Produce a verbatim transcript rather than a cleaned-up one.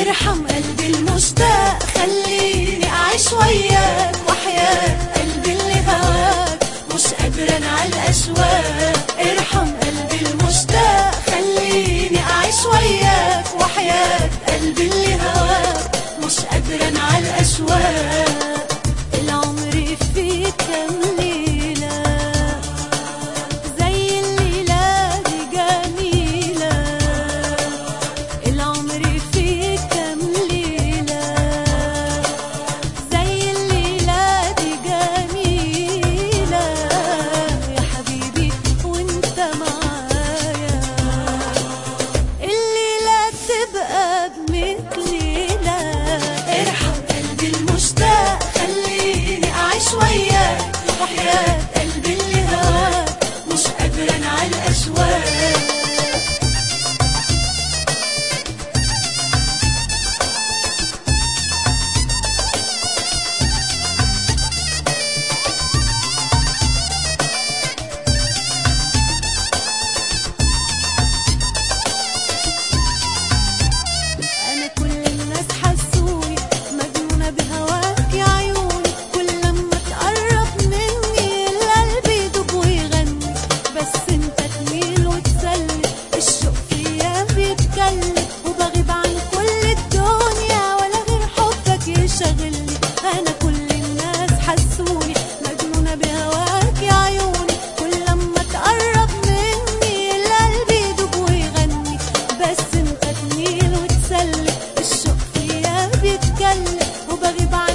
ارحم قلبي المشتاق، خليني أعيش وياك، وحياة قلبي اللي هواك مش قادرة أنا عالأشواق. ارحم قلبي المشتاق، خليني أعيش وياك، وحياة قلبي اللي هواك مش قادرة أنا عالأشواق. العمر فيك كام ليلة زي الليلة دي جميلة، العمر فيك كام ليلة زي الليلة دي جميلة. يا حبيبي وانت معايا الليلة تبقى بميت ليلة. ارحم قلبي المشتاق، خليني أعيش وياك، وحياة قلبي اللي هواك مش قادرة أنا عالأشواق. أنا كل الناس حسوني مجنونة بهواك يا عيوني، كل لما تقرب مني القلب يدوب ويغني، بس انت تميل وتسلي الشوق فيا بيتكلم، وبغيب عن كل الدنيا ولا غير حبك يشغلني. أنا كل الناس حسوني مجنونة بهواك يا عيوني، كل لما تقرب مني القلب يدوب ويغني، بس انت تميل وتسلي الشوق فيا بيتكلم، وبغيب عن